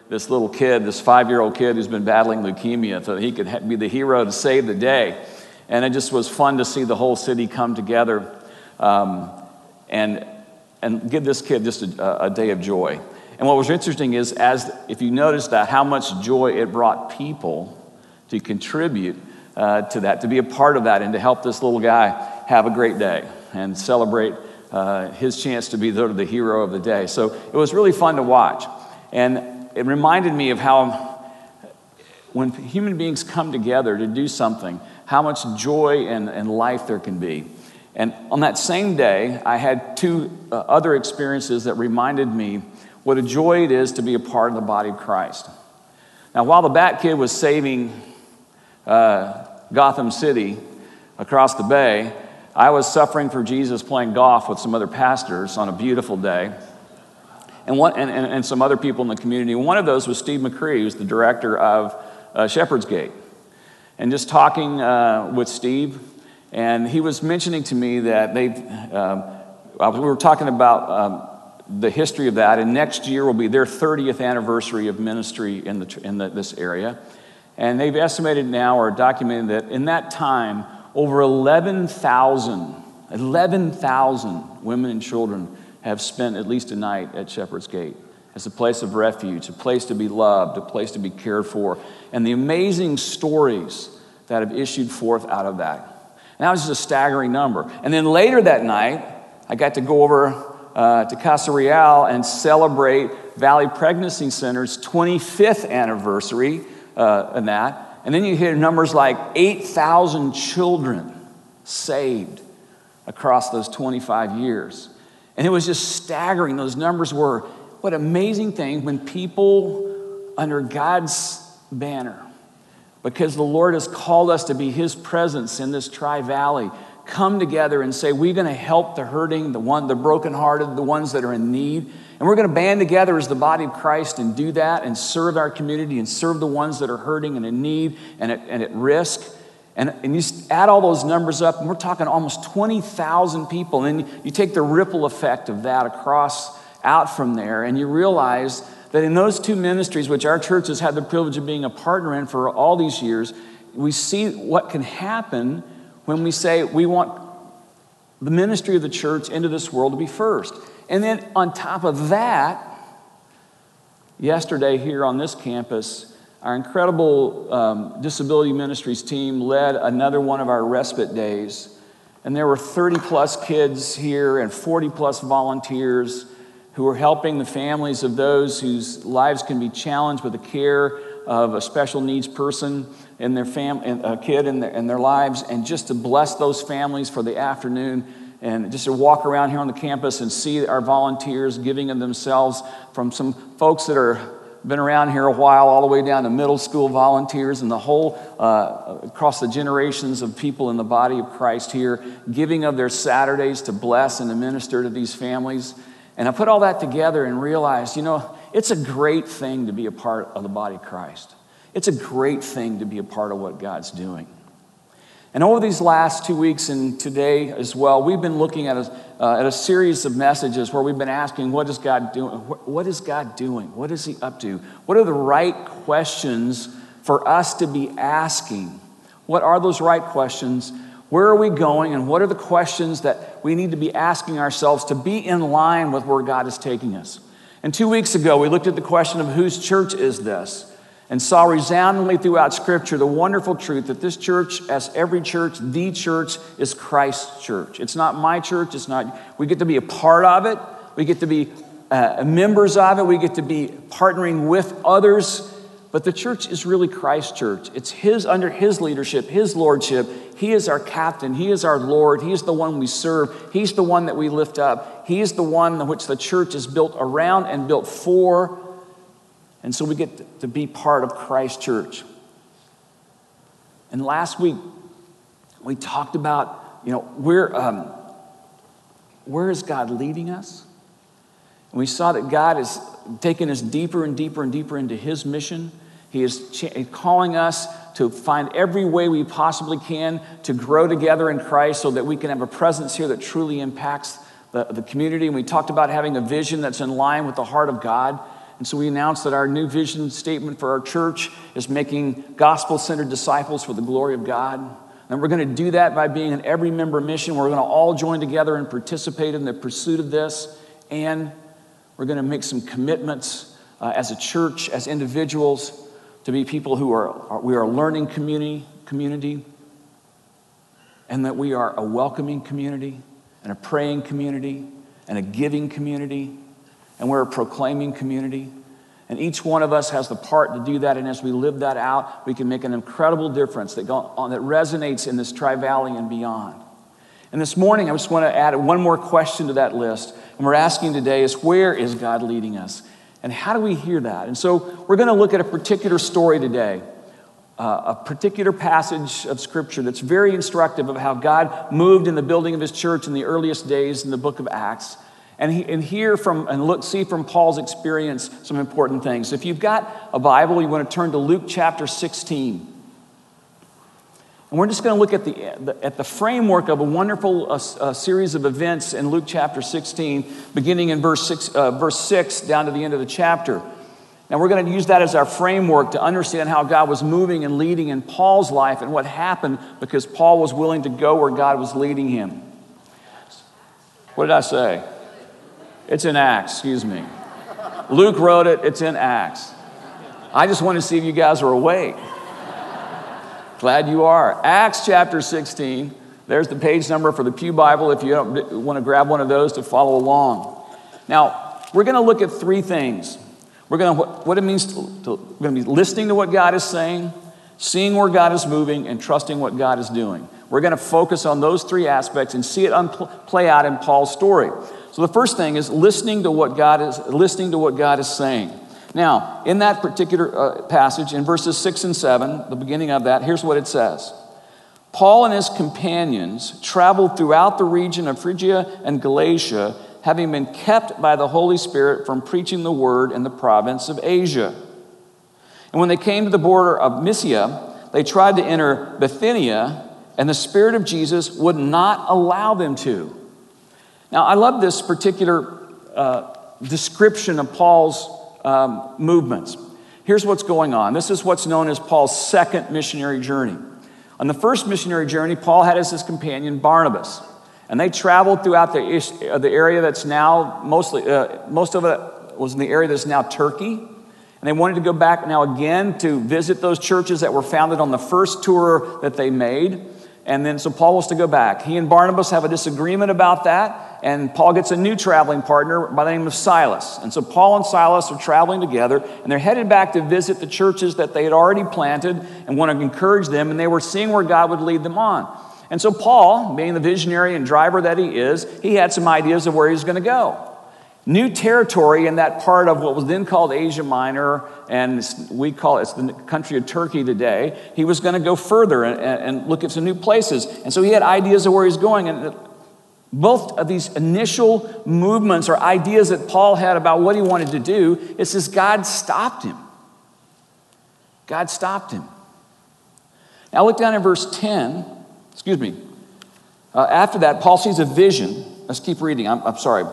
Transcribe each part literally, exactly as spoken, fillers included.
this little kid, this five-year-old kid who's been battling leukemia, so he could be the hero to save the day. And it just was fun to see the whole city come together um, and and give this kid just a, a day of joy. And what was interesting is, as if you notice that, how much joy it brought people to contribute uh, to that, to be a part of that, and to help this little guy have a great day and celebrate uh, his chance to be the, the hero of the day. So it was really fun to watch. And it reminded me of how when human beings come together to do something, how much joy and, and life there can be. And on that same day, I had two uh, other experiences that reminded me what a joy it is to be a part of the body of Christ. Now, while the Bat Kid was saving uh, Gotham City across the bay, I was suffering for Jesus playing golf with some other pastors on a beautiful day, and, one, and, and, and some other people in the community. One of those was Steve McCree, who's the director of uh, Shepherd's Gate. And just talking uh, with Steve, and he was mentioning to me that they, uh, we were talking about um, the history of that, and next year will be their thirtieth anniversary of ministry in the in the, this area. And they've estimated now, or documented, that in that time, over eleven thousand, eleven thousand women and children have spent at least a night at Shepherd's Gate as a place of refuge, a place to be loved, a place to be cared for, and the amazing stories that have issued forth out of that. And that was just a staggering number. And then later that night, I got to go over uh, to Casa Real and celebrate Valley Pregnancy Center's twenty-fifth anniversary uh, in that. And then you hear numbers like eight thousand children saved across those twenty-five years. And it was just staggering. Those numbers were, what an amazing thing when people under God's banner, because the Lord has called us to be His presence in this Tri-Valley, come together and say, we're going to help the hurting, the one, the brokenhearted, the ones that are in need. And we're going to band together as the body of Christ and do that and serve our community and serve the ones that are hurting and in need and at, and at risk. And, and you add all those numbers up, and we're talking almost twenty thousand people. And then you take the ripple effect of that across, out from there, and you realize that in those two ministries, which our church has had the privilege of being a partner in for all these years, we see what can happen when we say we want the ministry of the church into this world to be first. And then on top of that, yesterday here on this campus, our incredible um, disability ministries team led another one of our respite days. And there were thirty plus kids here and forty plus volunteers who are helping the families of those whose lives can be challenged with the care of a special needs person in their fam- a kid in their, in their lives, and just to bless those families for the afternoon, and just to walk around here on the campus and see our volunteers giving of themselves, from some folks that are been around here a while, all the way down to middle school volunteers, and the whole, uh, across the generations of people in the body of Christ here, giving of their Saturdays to bless and to minister to these families. And I put all that together and realized, you know, it's a great thing to be a part of the body of Christ. It's a great thing to be a part of what God's doing. And over these last two weeks and today as well, we've been looking at a, uh, at a series of messages where we've been asking, what is God doing? What is God doing? What is He up to? What are the right questions for us to be asking? What are those right questions? Where are we going? And what are the questions that we need to be asking ourselves to be in line with where God is taking us? And two weeks ago, we looked at the question of whose church is this? And saw resoundingly throughout Scripture the wonderful truth that this church, as every church, the church, is Christ's church. It's not my church. It's not. We get to be a part of it. We get to be uh, members of it. We get to be partnering with others. But the church is really Christ's church. It's His, under His leadership, His lordship. He is our captain. He is our Lord. He is the one we serve. He's the one that we lift up. He is the one in which the church is built around and built for. And so we get to be part of Christ's church. And last week, we talked about, you know, where, um, where is God leading us? And we saw that God is taking us deeper and deeper and deeper into His mission. He is ch- calling us to find every way we possibly can to grow together in Christ so that we can have a presence here that truly impacts the, the community. And we talked about having a vision that's in line with the heart of God. And so we announced that our new vision statement for our church is making gospel-centered disciples for the glory of God. And we're going to do that by being an every member mission. We're going to all join together and participate in the pursuit of this. And we're going to make some commitments uh, as a church, as individuals, to be people who are, are we are a learning community, community, and that we are a welcoming community, and a praying community, and a giving community, and we're a proclaiming community. And each one of us has the part to do that, and as we live that out, we can make an incredible difference that, go on, that resonates in this Tri-Valley and beyond. And this morning, I just want to add one more question to that list, and we're asking today is, where is God leading us? And how do we hear that? And so we're going to look at a particular story today, uh, a particular passage of Scripture that's very instructive of how God moved in the building of His church in the earliest days in the book of Acts. And, he, and hear from and look, see from Paul's experience some important things. If you've got a Bible, you want to turn to Luke chapter sixteen. And we're just going to look at the, at the framework of a wonderful uh, uh, series of events in Luke chapter sixteen, beginning in verse six, uh, verse six down to the end of the chapter. Now we're going to use that as our framework to understand how God was moving and leading in Paul's life and what happened because Paul was willing to go where God was leading him. What did I say? It's in Acts, excuse me. Luke wrote it, it's in Acts. I just want to see if you guys are awake. Glad you are. Acts chapter sixteen. There's the page number for the Pew Bible if you don't want to grab one of those to follow along. Now, we're going to look at three things. We're going to, what it means to, to we're going to be listening to what God is saying, seeing where God is moving, and trusting what God is doing. We're going to focus on those three aspects and see it unpl- play out in Paul's story. So the first thing is listening to what God is listening to what God is saying. Now, in that particular uh, passage, in verses six and seven, the beginning of that, here's what it says. Paul and his companions traveled throughout the region of Phrygia and Galatia, having been kept by the Holy Spirit from preaching the word in the province of Asia. And when they came to the border of Mysia, they tried to enter Bithynia, and the Spirit of Jesus would not allow them to. Now, I love this particular uh, description of Paul's um, movements. Here's what's going on. This is what's known as Paul's second missionary journey. On the first missionary journey, Paul had as his companion Barnabas, and they traveled throughout the, uh, the area that's now mostly, uh, most of it was in the area that's now Turkey, and they wanted to go back now again to visit those churches that were founded on the first tour that they made. And then so Paul was to go back. He and Barnabas have a disagreement about that, and Paul gets a new traveling partner by the name of Silas. And so Paul and Silas are traveling together, and they're headed back to visit the churches that they had already planted and want to encourage them, and they were seeing where God would lead them on. And so Paul, being the visionary and driver that he is, he had some ideas of where he was going to go. New territory in that part of what was then called Asia Minor, and we call it it's the country of Turkey today. He was going to go further and, and look at some new places. And so he had ideas of where he's going. And both of these initial movements or ideas that Paul had about what he wanted to do, it says God stopped him. God stopped him. Now look down in verse ten. Excuse me. Uh, after that, Paul sees a vision. Let's keep reading. I'm, I'm sorry.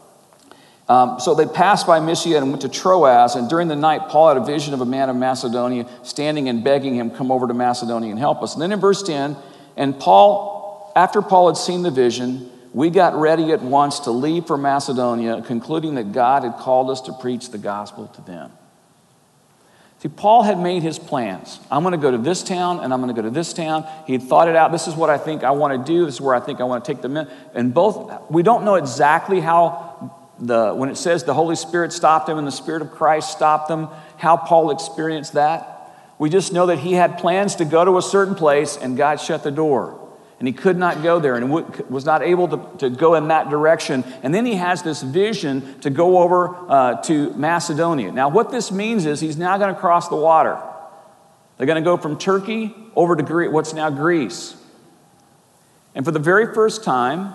Um, so they passed by Mysia and went to Troas, and during the night Paul had a vision of a man of Macedonia standing and begging him, come over to Macedonia and help us. And then in verse ten, and Paul, after Paul had seen the vision, we got ready at once to leave for Macedonia, concluding that God had called us to preach the gospel to them. See, Paul had made his plans. I'm going to go to this town, and I'm going to go to this town. He had thought it out. This is what I think I want to do. This is where I think I want to take them in. And both, we don't know exactly how The, when it says the Holy Spirit stopped him and the Spirit of Christ stopped them, how Paul experienced that. We just know that he had plans to go to a certain place and God shut the door. And he could not go there and was not able to, to go in that direction. And then he has this vision to go over uh, to Macedonia. Now what this means is he's now going to cross the water. They're going to go from Turkey over to Greece, what's now Greece. And for the very first time,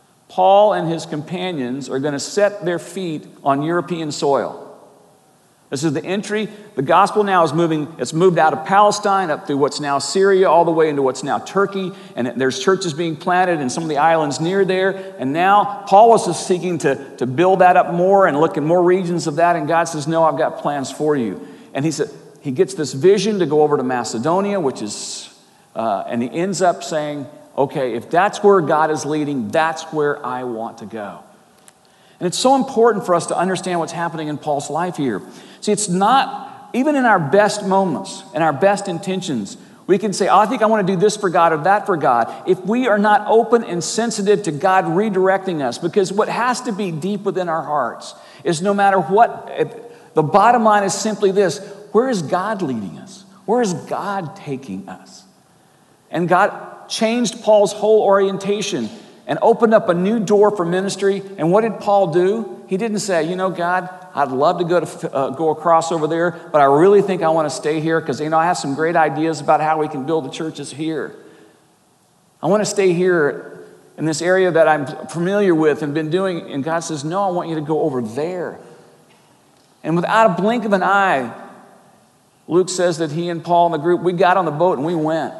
Paul and his companions are going to set their feet on European soil. This is the entry. The gospel now is moving, it's moved out of Palestine up through what's now Syria, all the way into what's now Turkey. And there's churches being planted in some of the islands near there. And now Paul was just seeking to, to build that up more and look in more regions of that. And God says, no, I've got plans for you. And he said, he gets this vision to go over to Macedonia, which is, uh, and he ends up saying, okay, if that's where God is leading, that's where I want to go. And it's so important for us to understand what's happening in Paul's life here. See, it's not, even in our best moments and our best intentions, we can say, oh, I think I want to do this for God or that for God. If we are not open and sensitive to God redirecting us, because what has to be deep within our hearts is no matter what, if, the bottom line is simply this: where is God leading us? Where is God taking us? And God changed Paul's whole orientation and opened up a new door for ministry. And what did Paul do? He didn't say, you know, God, I'd love to go to uh, go across over there, but I really think I want to stay here because, you know, I have some great ideas about how we can build the churches here. I want to stay here in this area that I'm familiar with and been doing. And God says, no, I want you to go over there. And without a blink of an eye, Luke says that he and Paul and the group, we got on the boat and we went.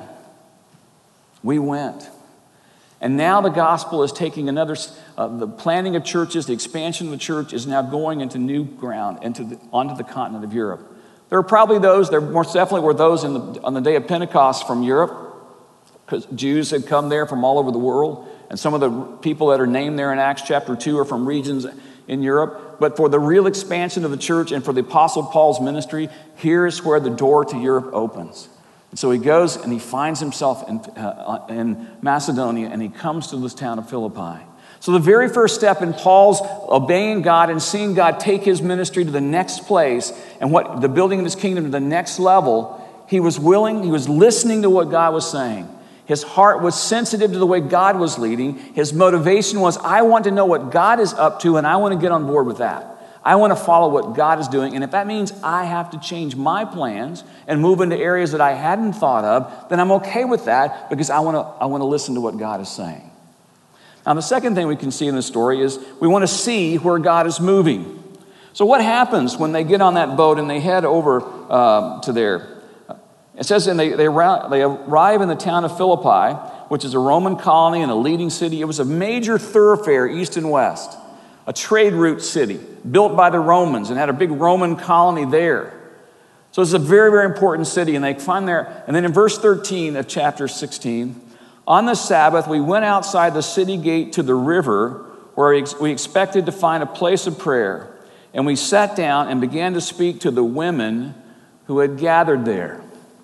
We went. And now the gospel is taking another, uh, the planting of churches, the expansion of the church is now going into new ground, into the, onto the continent of Europe. There are probably those, there most definitely were those in the, on the day of Pentecost from Europe, because Jews had come there from all over the world. And some of the people that are named there in Acts chapter two are from regions in Europe. But for the real expansion of the church and for the Apostle Paul's ministry, here's where the door to Europe opens. And so he goes and he finds himself in, uh, in Macedonia, and he comes to this town of Philippi. So the very first step in Paul's obeying God and seeing God take his ministry to the next place and what the building of his kingdom to the next level, he was willing, he was listening to what God was saying. His heart was sensitive to the way God was leading. His motivation was, I want to know what God is up to, and I want to get on board with that. I want to follow what God is doing, and if that means I have to change my plans and move into areas that I hadn't thought of, then I'm okay with that because I want to I want to listen to what God is saying. Now, the second thing we can see in this story is we want to see where God is moving. So what happens when they get on that boat and they head over um, to there? It says and they, they, they arrive in the town of Philippi, which is a Roman colony and a leading city. It was a major thoroughfare east and west, a trade route city built by the Romans and had a big Roman colony there. So it's a very, very important city. And they find there, and then in verse thirteen of chapter sixteen, on the Sabbath, we went outside the city gate to the river where we expected to find a place of prayer. And we sat down and began to speak to the women who had gathered there.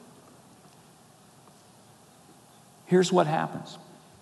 Here's what happens.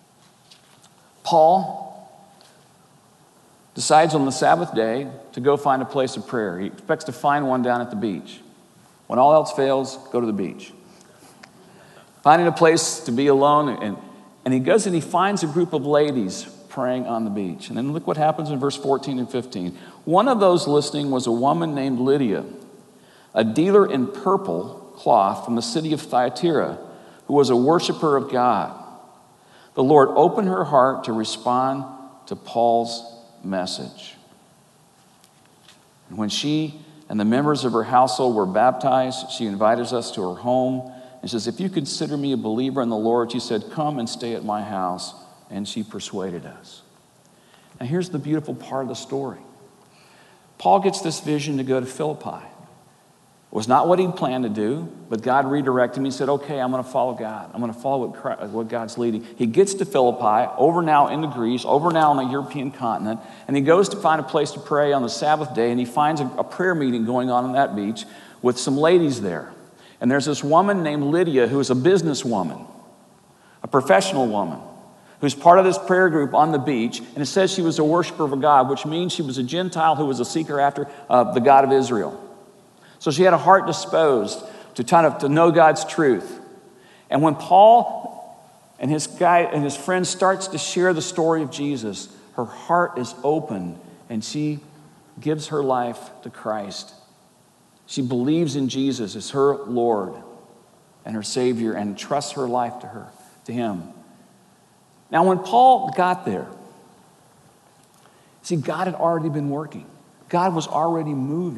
Paul decides on the Sabbath day to go find a place of prayer. He expects to find one down at the beach. When all else fails, go to the beach. Finding a place to be alone, and, and he goes and he finds a group of ladies praying on the beach. And then look what happens in verse fourteen and fifteen. One of those listening was a woman named Lydia, a dealer in purple cloth from the city of Thyatira, who was a worshiper of God. The Lord opened her heart to respond to Paul's message. And when she and the members of her household were baptized, she invited us to her home and says, if you consider me a believer in the Lord, she said, come and stay at my house. And she persuaded us. Now here's the beautiful part of the story. Paul gets this vision to go to Philippi. It was not what he planned to do, but God redirected him. He said, okay, I'm going to follow God. I'm going to follow what, Christ, what God's leading. He gets to Philippi, over now into Greece, over now on the European continent, and he goes to find a place to pray on the Sabbath day, and he finds a, a prayer meeting going on on that beach with some ladies there. And there's this woman named Lydia who is a businesswoman, a professional woman, who's part of this prayer group on the beach, and it says she was a worshiper of God, which means she was a Gentile who was a seeker after uh, the God of Israel. So she had a heart disposed to kind of to know God's truth. And when Paul and his guy and his friend starts to share the story of Jesus, her heart is open and she gives her life to Christ. She believes in Jesus as her Lord and her Savior and trusts her life to her, to him. Now, when Paul got there, see, God had already been working. God was already moving.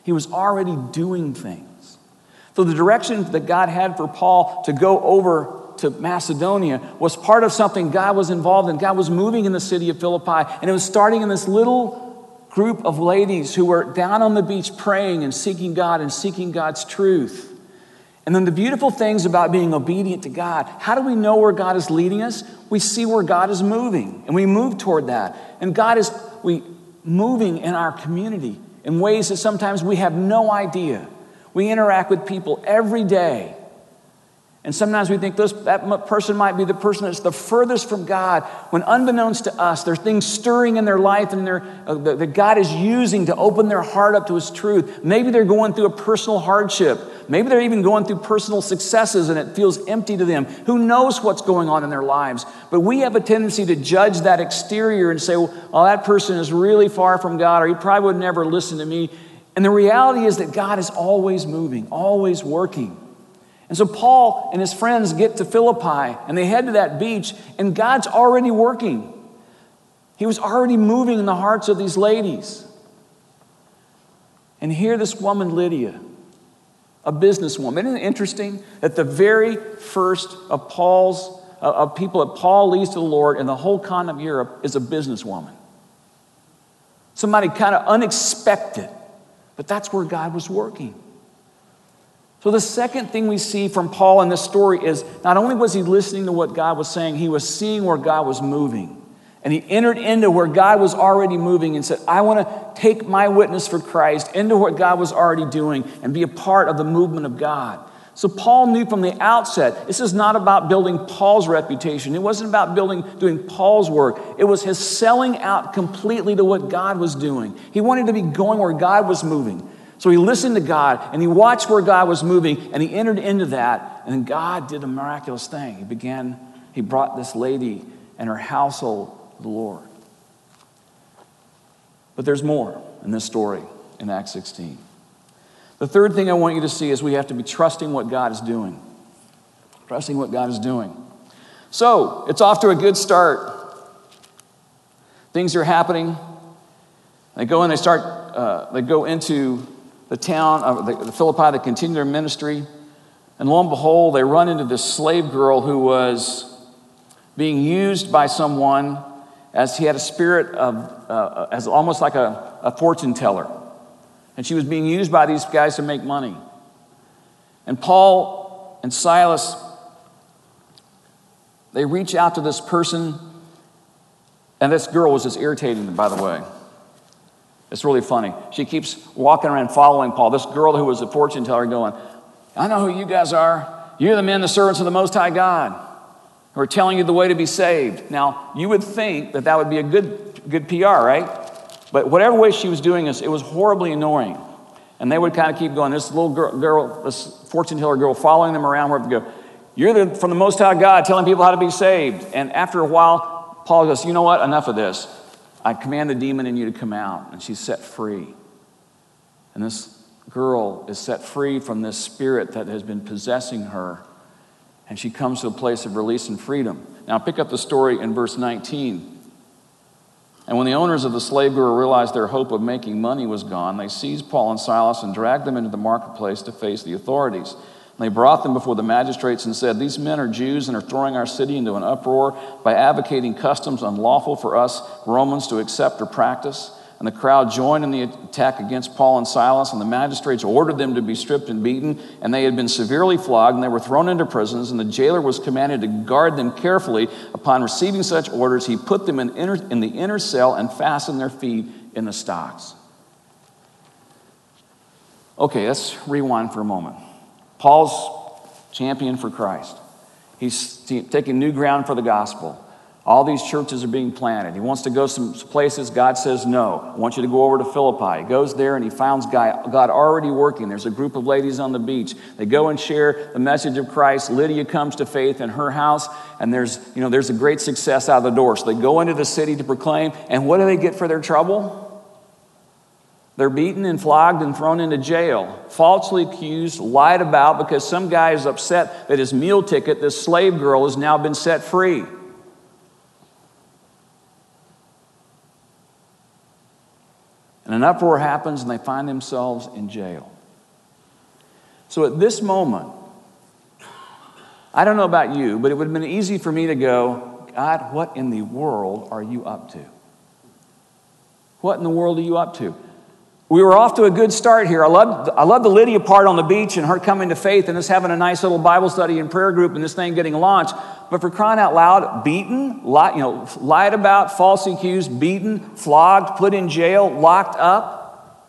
He was already doing things. So the direction that God had for Paul to go over to Macedonia was part of something God was involved in. God was moving in the city of Philippi, and it was starting in this little group of ladies who were down on the beach praying and seeking God and seeking God's truth. And then the beautiful things about being obedient to God, how do we know where God is leading us? We see where God is moving, and we move toward that. And God is we moving in our community in ways that sometimes we have no idea. We interact with people every day. And sometimes we think those, that person might be the person that's the furthest from God, when unbeknownst to us, there's things stirring in their life and their, uh, that, that God is using to open their heart up to His truth. Maybe they're going through a personal hardship. Maybe they're even going through personal successes and it feels empty to them. Who knows what's going on in their lives? But we have a tendency to judge that exterior and say, well, that person is really far from God, or he probably would never listen to me. And the reality is that God is always moving, always working. And so Paul and his friends get to Philippi, and they head to that beach, and God's already working. He was already moving in the hearts of these ladies. And here this woman, Lydia, a businesswoman. Isn't it interesting that the very first of Paul's, uh, of people that Paul leads to the Lord in the whole continent of Europe is a businesswoman. Somebody kind of unexpected, but that's where God was working. So the second thing we see from Paul in this story is not only was he listening to what God was saying, he was seeing where God was moving. And he entered into where God was already moving and said, I want to take my witness for Christ into what God was already doing and be a part of the movement of God. So Paul knew from the outset, this is not about building Paul's reputation. It wasn't about building, doing Paul's work. It was his selling out completely to what God was doing. He wanted to be going where God was moving. So he listened to God, and he watched where God was moving, and he entered into that, and then God did a miraculous thing. He began, he brought this lady and her household to the Lord. But there's more in this story in Acts sixteen. The third thing I want you to see is we have to be trusting what God is doing. Trusting what God is doing. So, it's off to a good start. Things are happening. They go and they start, uh, they go into the town of the, the Philippi, they continue their ministry, and lo and behold, they run into this slave girl who was being used by someone as he had a spirit of, uh, as almost like a, a fortune teller. And she was being used by these guys to make money. And Paul and Silas, they reach out to this person, and this girl was just irritating them, by the way. It's really funny. She keeps walking around following Paul. This girl who was a fortune teller going, I know who you guys are. You're the men, the servants of the Most High God, who are telling you the way to be saved. Now, you would think that that would be a good, good P R, right? But whatever way she was doing this, it was horribly annoying. And they would kind of keep going. This little girl, girl this fortune teller girl, following them around wherever they go. You're the, from the Most High God, telling people how to be saved. And after a while, Paul goes, you know what? Enough of this. I command the demon in you to come out. And she's set free. And this girl is set free from this spirit that has been possessing her. And she comes to a place of release and freedom. Now pick up the story in verse nineteen. And when the owners of the slave girl realized their hope of making money was gone, they seized Paul and Silas and dragged them into the marketplace to face the authorities. And they brought them before the magistrates and said, these men are Jews and are throwing our city into an uproar by advocating customs unlawful for us Romans to accept or practice. And the crowd joined in the attack against Paul and Silas, and the magistrates ordered them to be stripped and beaten, and they had been severely flogged, and they were thrown into prisons, and the jailer was commanded to guard them carefully. Upon receiving such orders, he put them in, inner, in the inner cell and fastened their feet in the stocks. Okay, let's rewind for a moment. Paul's champion for Christ. He's taking new ground for the gospel. All these churches are being planted. He wants to go some places. God says, no. I want you to go over to Philippi. He goes there and he finds God already working. There's a group of ladies on the beach. They go and share the message of Christ. Lydia comes to faith in her house, and there's, you know, there's a great success out of the door. So they go into the city to proclaim, and what do they get for their trouble? They're beaten and flogged and thrown into jail, falsely accused, lied about, because some guy is upset that his meal ticket, this slave girl, has now been set free. And an uproar happens and they find themselves in jail. So at this moment, I don't know about you, but it would have been easy for me to go, God, what in the world are you up to? What in the world are you up to? We were off to a good start here. I love I love the Lydia part on the beach and her coming to faith and us having a nice little Bible study and prayer group and this thing getting launched. But for crying out loud, beaten, li- you know, lied about, falsely accused, beaten, flogged, put in jail, locked up.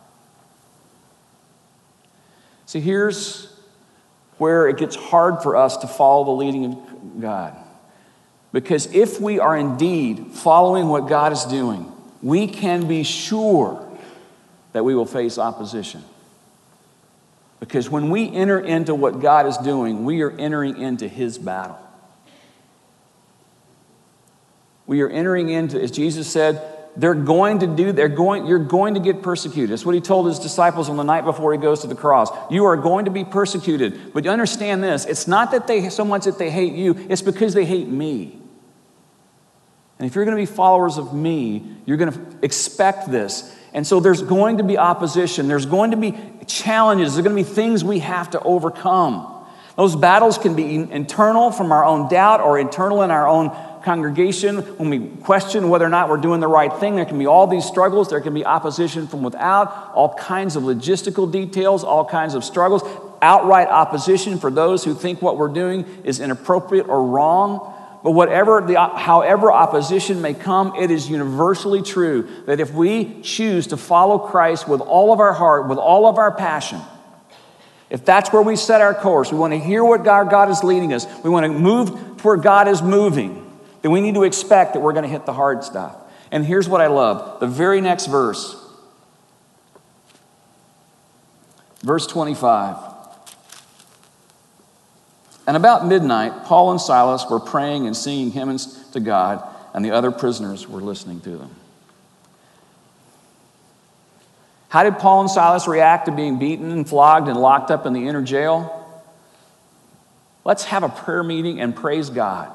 See, here's where it gets hard for us to follow the leading of God. Because if we are indeed following what God is doing, we can be sure that we will face opposition. Because when we enter into what God is doing, we are entering into His battle. We are entering into, as Jesus said, they're going to do, they're going, you're going to get persecuted. That's what He told His disciples on the night before He goes to the cross. You are going to be persecuted. But you understand this, it's not that they, so much that they hate you, it's because they hate me. And if you're going to be followers of me, you're going to expect this. And so there's going to be opposition. There's going to be challenges. There's going to be things we have to overcome. Those battles can be internal from our own doubt or internal in our own congregation. When we question whether or not we're doing the right thing, there can be all these struggles. There can be opposition from without, all kinds of logistical details, all kinds of struggles, outright opposition for those who think what we're doing is inappropriate or wrong. But whatever the, however opposition may come, it is universally true that if we choose to follow Christ with all of our heart, with all of our passion, if that's where we set our course, we want to hear what God, God is leading us, we want to move to where God is moving, then we need to expect that we're going to hit the hard stuff. And here's what I love. The very next verse, verse twenty-five. And about midnight, Paul and Silas were praying and singing hymns to God, and the other prisoners were listening to them. How did Paul and Silas react to being beaten and flogged and locked up in the inner jail? Let's have a prayer meeting and praise God.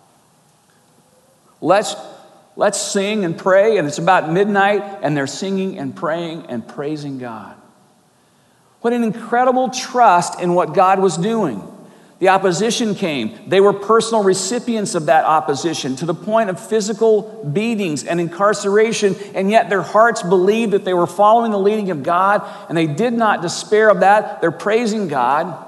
Let's, let's sing and pray, and it's about midnight, and they're singing and praying and praising God. What an incredible trust in what God was doing. The opposition came. They were personal recipients of that opposition to the point of physical beatings and incarceration, and yet their hearts believed that they were following the leading of God, and they did not despair of that. They're praising God.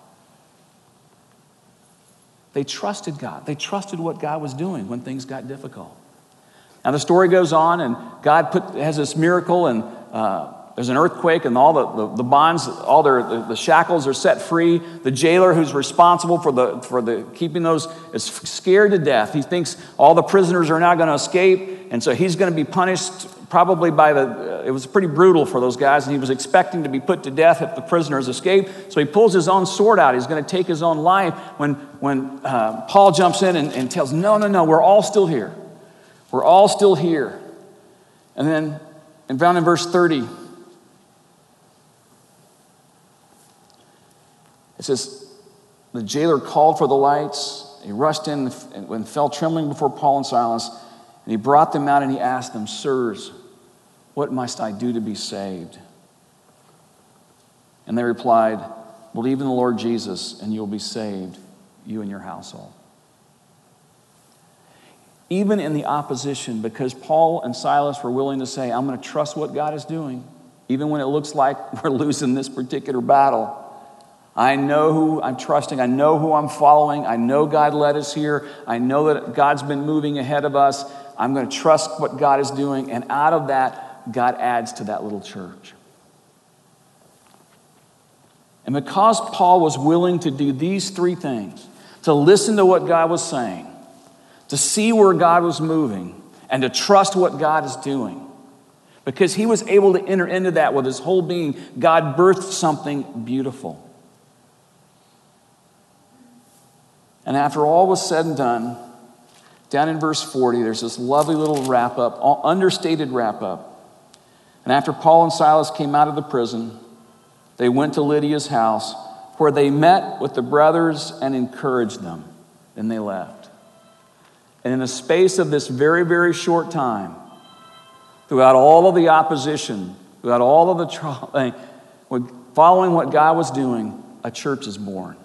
They trusted God. They trusted what God was doing when things got difficult. Now the story goes on, and God put, has this miracle, and uh, there's an earthquake, and all the, the, the bonds, all their the, the shackles are set free. The jailer who's responsible for the for the keeping those is scared to death. He thinks all the prisoners are now going to escape, and so he's going to be punished probably by the. Uh, it was pretty brutal for those guys, and he was expecting to be put to death if the prisoners escape. So he pulls his own sword out. He's going to take his own life. When when uh, Paul jumps in and, and tells, "No, no, no, we're all still here. We're all still here." And then, and found in verse thirty. It says, the jailer called for the lights. He rushed in and fell trembling before Paul and Silas. And he brought them out and he asked them, "Sirs, what must I do to be saved?" And they replied, "Believe in the Lord Jesus and you'll be saved, you and your household." Even in the opposition, because Paul and Silas were willing to say, "I'm going to trust what God is doing," even when it looks like we're losing this particular battle. I know who I'm trusting. I know who I'm following. I know God led us here. I know that God's been moving ahead of us. I'm going to trust what God is doing. And out of that, God adds to that little church. And because Paul was willing to do these three things, to listen to what God was saying, to see where God was moving, and to trust what God is doing, because he was able to enter into that with his whole being, God birthed something beautiful. And after all was said and done, down in verse forty, there's this lovely little wrap-up, understated wrap-up. And after Paul and Silas came out of the prison, they went to Lydia's house, where they met with the brothers and encouraged them. Then they left. And in the space of this very, very short time, throughout all of the opposition, Throughout all of the trial, following what God was doing, a church is born.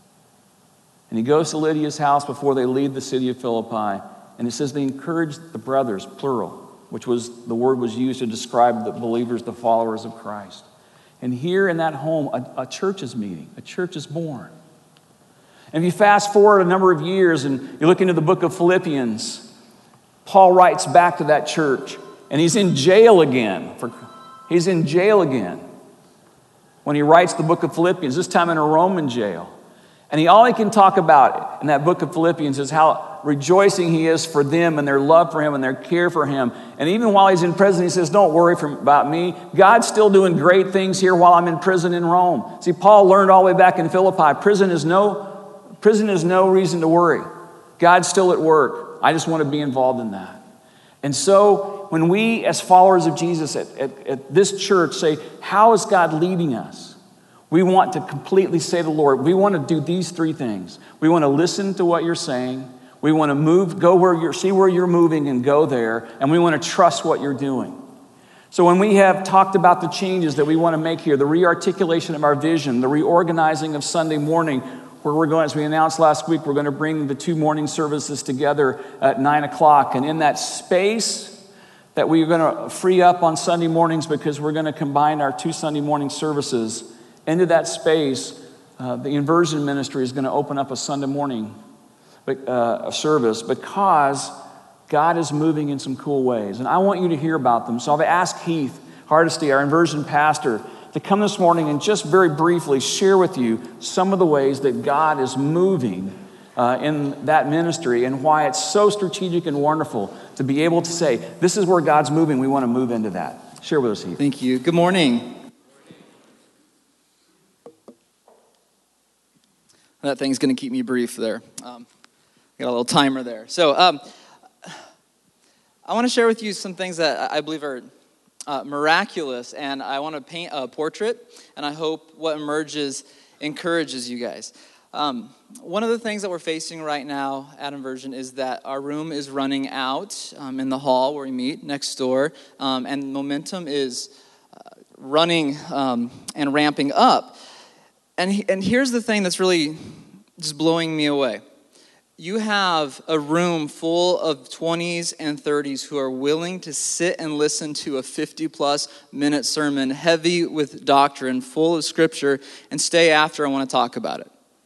And he goes to Lydia's house before they leave the city of Philippi. And it says they encouraged the brothers, plural, which was the word was used to describe the believers, the followers of Christ. And here in that home, a, a church is meeting. A church is born. And if you fast forward a number of years and you look into the book of Philippians, Paul writes back to that church. And he's in jail again. For, he's in jail again when he writes the book of Philippians, this time in a Roman jail. And he all he can talk about in that book of Philippians is how rejoicing he is for them and their love for him and their care for him. And even while he's in prison, he says, don't worry for, about me. God's still doing great things here while I'm in prison in Rome. See, Paul learned all the way back in Philippi, prison is no, prison is no reason to worry. God's still at work. I just want to be involved in that. And so when we as followers of Jesus at, at, at this church say, how is God leading us? We want to completely say to the Lord, we want to do these three things. We want to listen to what you're saying. We want to move, go where you're, see where you're moving and go there. And we want to trust what you're doing. So when we have talked about the changes that we want to make here, the rearticulation of our vision, the reorganizing of Sunday morning, where we're going, as we announced last week, we're going to bring the two morning services together at nine o'clock. And in that space that we're going to free up on Sunday mornings, because we're going to combine our two Sunday morning services into that space, uh, the Inversion Ministry is going to open up a Sunday morning uh, a service, because God is moving in some cool ways. And I want you to hear about them. So I've asked Heath Hardesty, our Inversion pastor, to come this morning and just very briefly share with you some of the ways that God is moving uh, in that ministry and why it's so strategic and wonderful to be able to say, this is where God's moving, we want to move into that. Share with us, Heath. Thank you. Good morning. That thing's going to keep me brief there. Um, got a little timer there. So um, I want to share with you some things that I believe are uh, miraculous, and I want to paint a portrait, and I hope what emerges encourages you guys. Um, one of the things that we're facing right now at Inversion is that our room is running out um, in the hall where we meet next door, um, and momentum is uh, running um, and ramping up. And he, and here's the thing that's really just blowing me away. You have a room full of twenties and thirties who are willing to sit and listen to a fifty-plus minute sermon heavy with doctrine, full of scripture, and stay after I want to talk about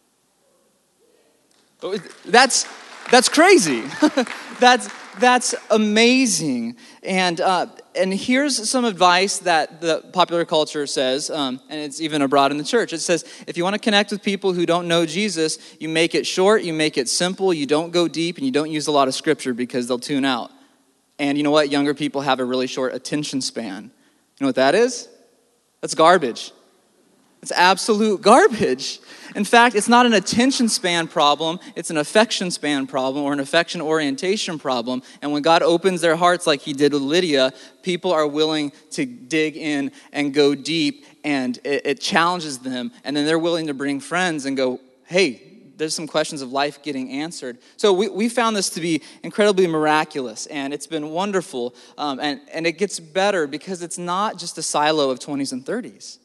it. That's that's crazy. that's that's amazing. And uh, and here's some advice that the popular culture says, um, and it's even abroad in the church. It says, if you want to connect with people who don't know Jesus, you make it short, you make it simple, you don't go deep, and you don't use a lot of scripture because they'll tune out. And you know what? Younger people have a really short attention span. You know what that is? That's garbage. It's absolute garbage. In fact, it's not an attention span problem. It's an affection span problem or an affection orientation problem. And when God opens their hearts like he did with Lydia, people are willing to dig in and go deep, and it, it challenges them. And then they're willing to bring friends and go, hey, there's some questions of life getting answered. So we, we found this to be incredibly miraculous, and it's been wonderful. Um, and, and it gets better because it's not just a silo of twenties and thirties.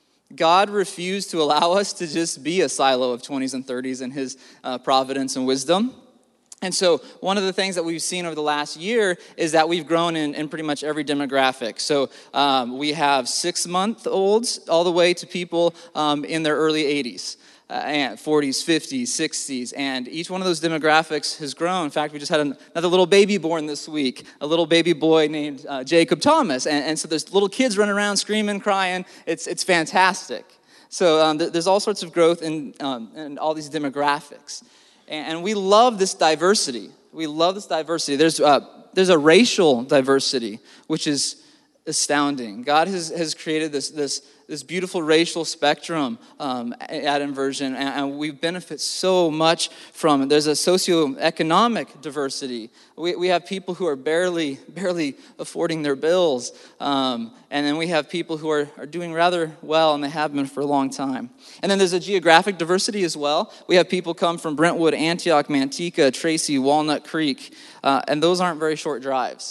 God refused to allow us to just be a silo of twenties and thirties in his uh, providence and wisdom. And so one of the things that we've seen over the last year is that we've grown in, in pretty much every demographic. So um, we have six-month-olds all the way to people um, in their early eighties. Uh, and forties, fifties, sixties, and each one of those demographics has grown. In fact, we just had another little baby born this week, a little baby boy named uh, Jacob Thomas, and, and so there's little kids running around screaming, crying. It's it's fantastic. So um, th- there's all sorts of growth in, um, in all these demographics, and, and we love this diversity. We love this diversity. There's uh, there's a racial diversity, which is astounding. God has, has created this this this beautiful racial spectrum um, at Inversion, and, and we benefit so much from it. There's a socioeconomic diversity. We we have people who are barely barely affording their bills, um, and then we have people who are, are doing rather well, and they have been for a long time. And then there's a geographic diversity as well. We have people come from Brentwood, Antioch, Manteca, Tracy, Walnut Creek, uh, and those aren't very short drives.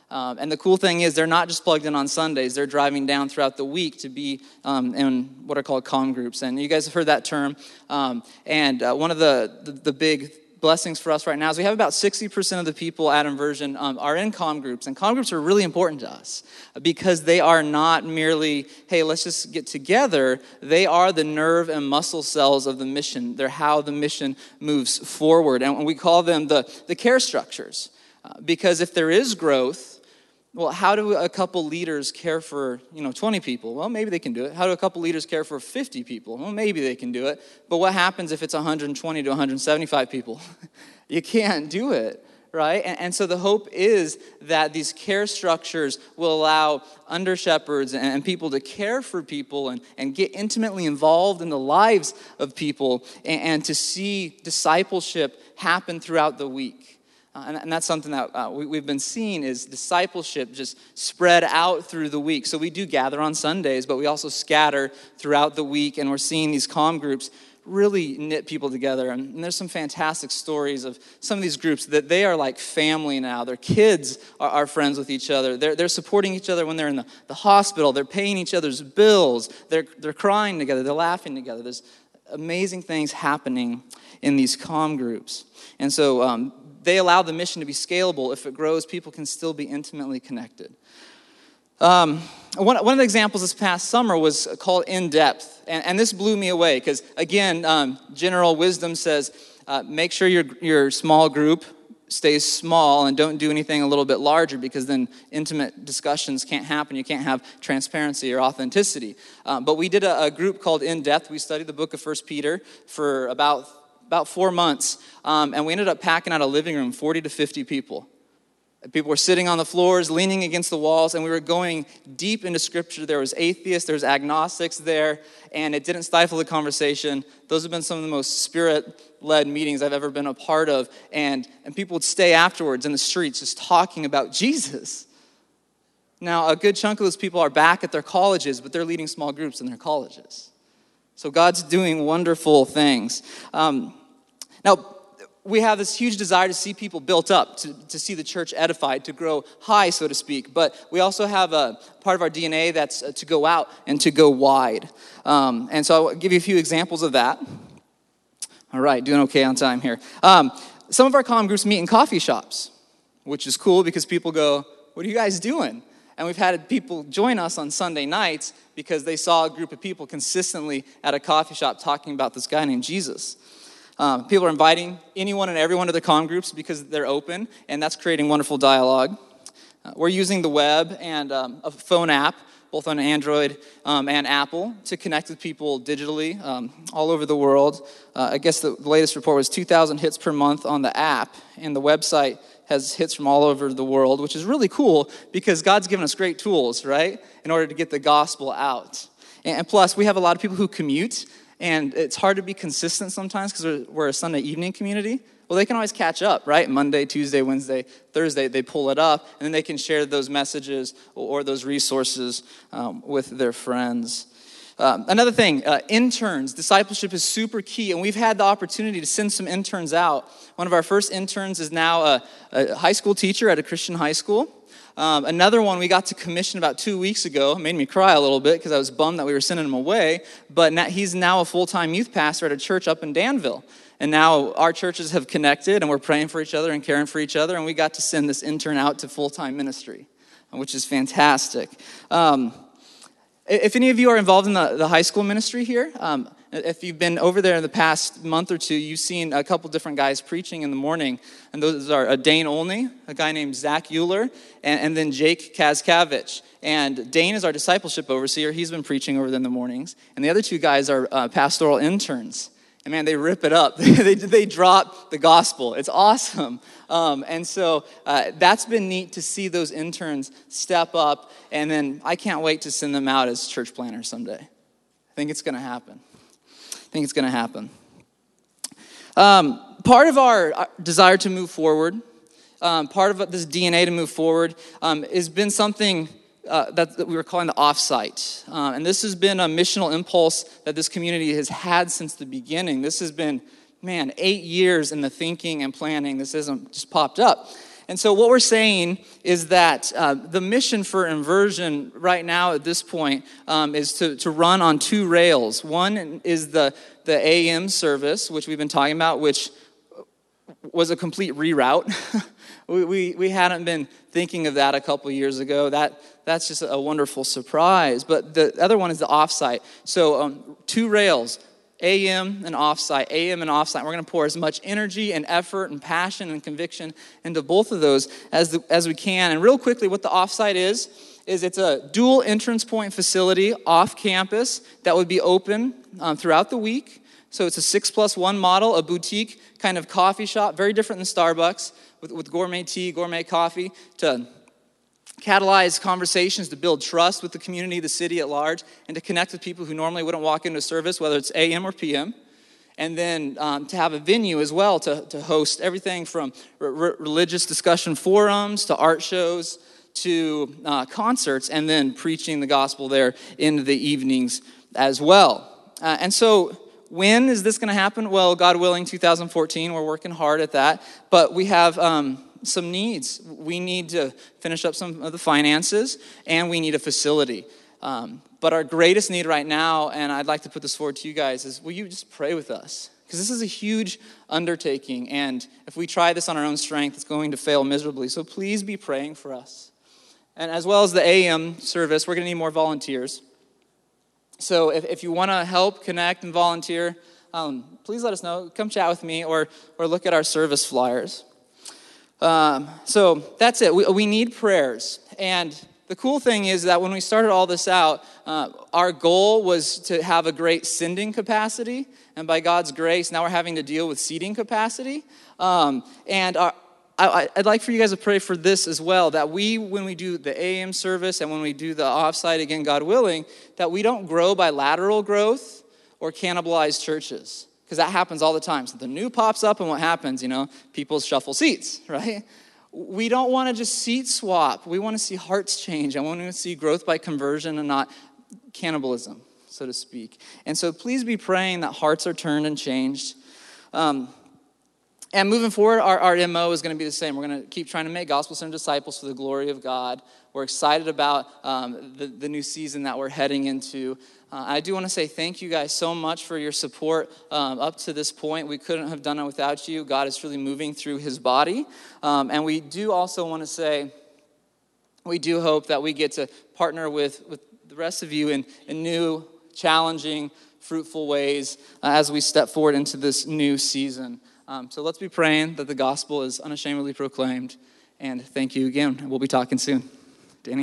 Um, and the cool thing is they're not just plugged in on Sundays. They're driving down throughout the week to be um, in what are called comm groups. And you guys have heard that term. Um, and uh, one of the, the, the big blessings for us right now is we have about sixty percent of the people at Inversion um, are in comm groups. And comm groups are really important to us because they are not merely, hey, let's just get together. They are the nerve and muscle cells of the mission. They're how the mission moves forward. And we call them the, the care structures. Uh, because if there is growth, well, how do a couple leaders care for, you know, twenty people? Well, maybe they can do it. How do a couple leaders care for fifty people? Well, maybe they can do it. But what happens if it's one hundred twenty to one hundred seventy-five people? You can't do it, right? And, and so the hope is that these care structures will allow under shepherds and, and people to care for people and, and get intimately involved in the lives of people and, and to see discipleship happen throughout the week. Uh, and, and that's something that uh, we, we've been seeing is discipleship just spread out through the week. So we do gather on Sundays, but we also scatter throughout the week. And we're seeing these comm groups really knit people together. And, and there's some fantastic stories of some of these groups that they are like family now. Their kids are, are friends with each other. They're, they're supporting each other when they're in the, the hospital. They're paying each other's bills. They're, they're crying together. They're laughing together. There's amazing things happening in these comm groups. And so um, they allow the mission to be scalable. If it grows, people can still be intimately connected. Um, one, one of the examples this past summer was called In Depth. And, and this blew me away because, again, um, general wisdom says, uh, make sure your, your small group stays small and don't do anything a little bit larger because then intimate discussions can't happen. You can't have transparency or authenticity. Um, but we did a, a group called In Depth. We studied the book of First Peter for about about four months, um, and we ended up packing out a living room, forty to fifty people. People were sitting on the floors, leaning against the walls, and we were going deep into Scripture. There was atheists, there was agnostics there, and it didn't stifle the conversation. Those have been some of the most Spirit-led meetings I've ever been a part of, and, and people would stay afterwards in the streets just talking about Jesus. Now, a good chunk of those people are back at their colleges, but they're leading small groups in their colleges. So God's doing wonderful things. Um, now, we have this huge desire to see people built up, to, to see the church edified, to grow high, so to speak. But we also have a part of our D N A that's uh, to go out and to go wide. Um, and so I'll give you a few examples of that. All right, doing okay on time here. Um, some of our comm groups meet in coffee shops, which is cool because people go, what are you guys doing? And we've had people join us on Sunday nights because they saw a group of people consistently at a coffee shop talking about this guy named Jesus. Um, people are inviting anyone and everyone to the comm groups because they're open, and that's creating wonderful dialogue. Uh, we're using the web and um, a phone app, both on Android um, and Apple, to connect with people digitally um, all over the world. Uh, I guess the latest report was two thousand hits per month on the app, and the website has hits from all over the world, which is really cool because God's given us great tools, right, in order to get the gospel out. And, and plus, we have a lot of people who commute, and it's hard to be consistent sometimes because we're, we're a Sunday evening community. Well, they can always catch up, right? Monday, Tuesday, Wednesday, Thursday, they pull it up, and then they can share those messages or, or those resources um, with their friends. Um, another thing, uh, interns. Discipleship is super key, and we've had the opportunity to send some interns out. One of our first interns is now a, a high school teacher at a Christian high school. Um, another one we got to commission about two weeks ago. It made me cry a little bit because I was bummed that we were sending him away. But now, he's now a full-time youth pastor at a church up in Danville. And now our churches have connected, and we're praying for each other and caring for each other. And we got to send this intern out to full-time ministry, which is fantastic. Um, if any of you are involved in the, the high school ministry here, um, if you've been over there in the past month or two, you've seen a couple different guys preaching in the morning. And those are a Dane Olney, a guy named Zach Euler, and, and then Jake Kazkavich. And Dane is our discipleship overseer. He's been preaching over there in the mornings. And the other two guys are uh, pastoral interns. And man, they rip it up. they, they drop the gospel. It's awesome. Um, and so uh, that's been neat to see those interns step up. And then I can't wait to send them out as church planners someday. I think it's going to happen. I think it's going to happen. Um, part of our desire to move forward, um, part of this D N A to move forward, um, has been something uh, that, that we were calling the offsite. Uh, and this has been a missional impulse that this community has had since the beginning. This has been, man, eight years in the thinking and planning. This hasn't just popped up. and so what we're saying is that uh, the mission for Inversion right now at this point um, is to, to run on two rails. One is the, the A M service, which we've been talking about, which was a complete reroute. we, we we hadn't been thinking of that a couple years ago. That that's just a wonderful surprise. But the other one is the offsite. So um, two rails, A M and offsite, A M and offsite. We're going to pour as much energy and effort and passion and conviction into both of those as the, as we can. And real quickly, what the offsite is is it's a dual entrance point facility off campus that would be open um, throughout the week. So it's a six plus one model, a boutique kind of coffee shop, very different than Starbucks, with, with gourmet tea, gourmet coffee, to catalyze conversations, to build trust with the community, the city at large, and to connect with people who normally wouldn't walk into service, whether it's A M or P M. And then um, to have a venue as well to, to host everything from r- religious discussion forums to art shows to uh, concerts, and then preaching the gospel there in the evenings as well. Uh, and so when is this going to happen? Well, God willing, two thousand fourteen, we're working hard at that. But we have um, some needs. We need to finish up some of the finances, and we need a facility. Um, but our greatest need right now, and I'd like to put this forward to you guys, is will you just pray with us? Because this is a huge undertaking, and if we try this on our own strength, it's going to fail miserably. So please be praying for us. And as well as the A M service, we're going to need more volunteers. So if, if you want to help, connect, and volunteer, um, please let us know. Come chat with me or or look at our service flyers. Um, so that's it. We, we need prayers. And the cool thing is that when we started all this out, uh, our goal was to have a great sending capacity. And by God's grace, now we're having to deal with seating capacity. Um, and our I, I'd like for you guys to pray for this as well, that we, when we do the A M service and when we do the offsite, again, God willing, that we don't grow by lateral growth or cannibalize churches, because that happens all the time. So the new pops up, and what happens, you know, people shuffle seats, right? We don't want to just seat swap. We want to see hearts change. I want to see growth by conversion and not cannibalism, so to speak. And so please be praying that hearts are turned and changed. Um, And moving forward, our, our M O is going to be the same. We're going to keep trying to make gospel-centered disciples for the glory of God. We're excited about um, the, the new season that we're heading into. Uh, I do want to say thank you guys so much for your support um, up to this point. We couldn't have done it without you. God is really moving through his body. Um, and we do also want to say, we do hope that we get to partner with, with the rest of you in, in new, challenging, fruitful ways uh, as we step forward into this new season. Um, so let's be praying that the gospel is unashamedly proclaimed. And thank you again. We'll be talking soon. Danny?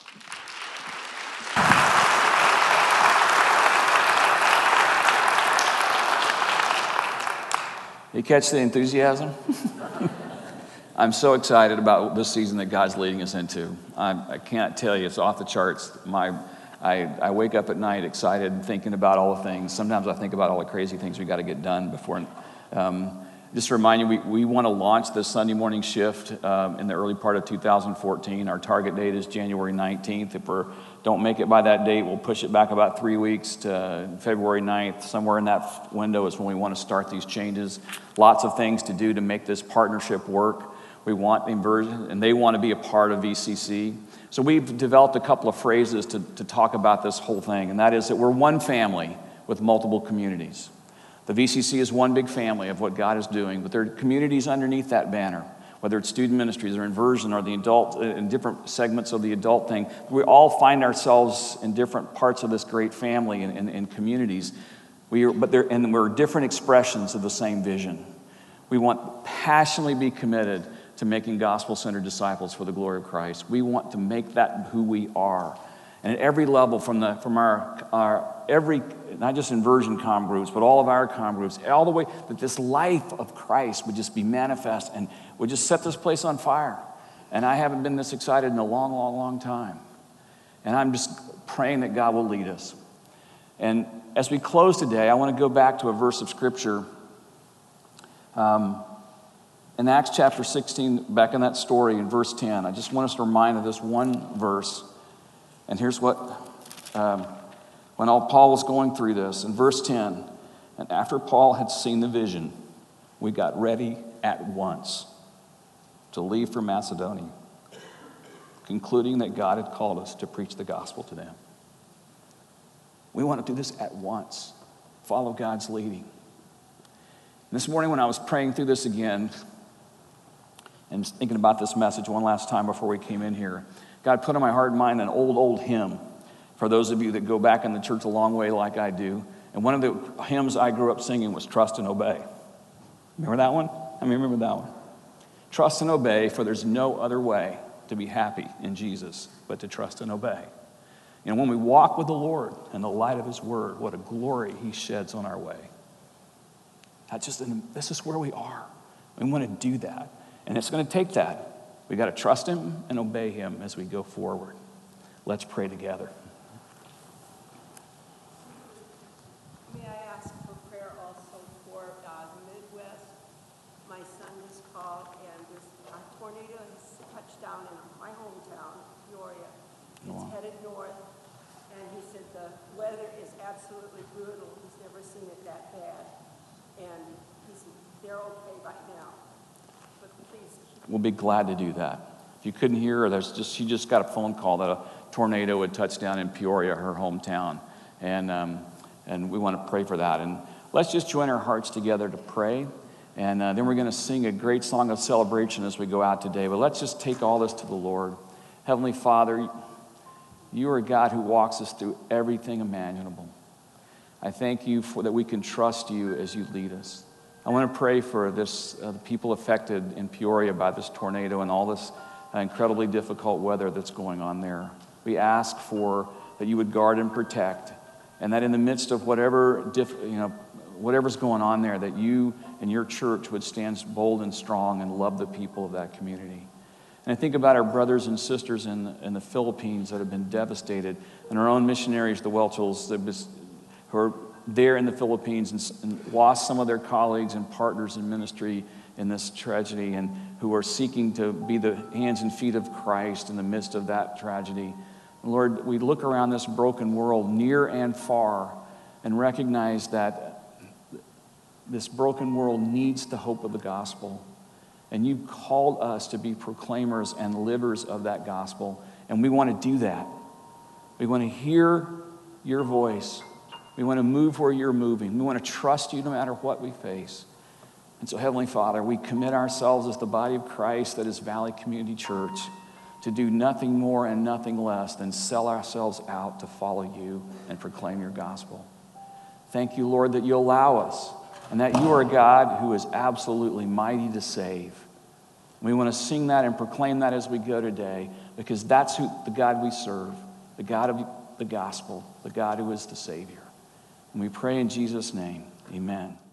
You catch the enthusiasm? I'm so excited about this season that God's leading us into. I'm, I can't tell you, it's off the charts. My, I, I wake up at night excited, thinking about all the things. Sometimes I think about all the crazy things we got to get done before. Um, Just to remind you, we, we want to launch this Sunday morning shift um, in the early part of two thousand fourteen. Our target date is January nineteenth. If we don't make it by that date, we'll push it back about three weeks to February ninth. Somewhere in that window is when we want to start these changes. Lots of things to do to make this partnership work. We want Inversion, and they want to be a part of V C C. So we've developed a couple of phrases to, to talk about this whole thing, and that is that we're one family with multiple communities. The V C C is one big family of what God is doing, but there are communities underneath that banner, whether it's student ministries or Inversion or the adult, in different segments of the adult thing. We all find ourselves in different parts of this great family and, and, and communities. We are, but there, and we're different expressions of the same vision. We want passionately be committed to making gospel-centered disciples for the glory of Christ. We want to make that who we are. And at every level, from the from our, our every, not just Inversion comm groups, but all of our comm groups, all the way, that this life of Christ would just be manifest and would just set this place on fire. And I haven't been this excited in a long, long, long time. And I'm just praying that God will lead us. And as we close today, I want to go back to a verse of Scripture. Um, in Acts chapter sixteen, back in that story in verse ten, I just want us to remind of this one verse. And here's what, um, when all Paul was going through this, in verse ten, and after Paul had seen the vision, we got ready at once. to leave for Macedonia, concluding that God had called us to preach the gospel to them. We want to do this at once. Follow God's leading. This morning when I was praying through this again and thinking about this message one last time before we came in here, God put in my heart and mind an old, old hymn for those of you that go back in the church a long way like I do. And one of the hymns I grew up singing was Trust and Obey. Remember that one? I mean, remember that one. Trust and obey, for there's no other way to be happy in Jesus but to trust and obey. You know, when we walk with the Lord in the light of his word, what a glory he sheds on our way. That's just, in, this is where we are. We want to do that. And it's going to take that. We got to trust him and obey him as we go forward. Let's pray together. May I ask for prayer also for uh, the Midwest? My son was called, and this uh, tornado has touched down in my hometown, Peoria. It's Wow. headed north, and he said the weather is absolutely brutal. He's never seen it that bad, and he's they're okay right now. But please keep. We'll be glad to do that. If you couldn't hear her, there's just she just got a phone call that a tornado had touched down in Peoria, her hometown, and um, and we want to pray for that. And let's just join our hearts together to pray, and uh, then we're going to sing a great song of celebration as we go out today. But let's just take all this to the Lord. Heavenly Father, you are a God who walks us through everything imaginable. I thank you for that we can trust you as you lead us. I want to pray for this uh, the people affected in Peoria by this tornado and all this uh, incredibly difficult weather that's going on there. We ask for that you would guard and protect, and that in the midst of whatever diff, you know whatever's going on there, that you and your church would stand bold and strong and love the people of that community. And I think about our brothers and sisters in the, in the Philippines that have been devastated, and our own missionaries, the Welchels, that was, who are there in the Philippines and, and lost some of their colleagues and partners in ministry in this tragedy, and who are seeking to be the hands and feet of Christ in the midst of that tragedy. And Lord, we look around this broken world near and far and recognize that this broken world needs the hope of the gospel. And you've called us to be proclaimers and livers of that gospel. And we want to do that. We want to hear your voice. We want to move where you're moving. We want to trust you no matter what we face. And so, Heavenly Father, we commit ourselves as the body of Christ that is Valley Community Church to do nothing more and nothing less than sell ourselves out to follow you and proclaim your gospel. Thank you, Lord, that you allow us, and that you are a God who is absolutely mighty to save. We want to sing that and proclaim that as we go today, because that's who the God we serve, the God of the gospel, the God who is the Savior. And we pray in Jesus' name, amen.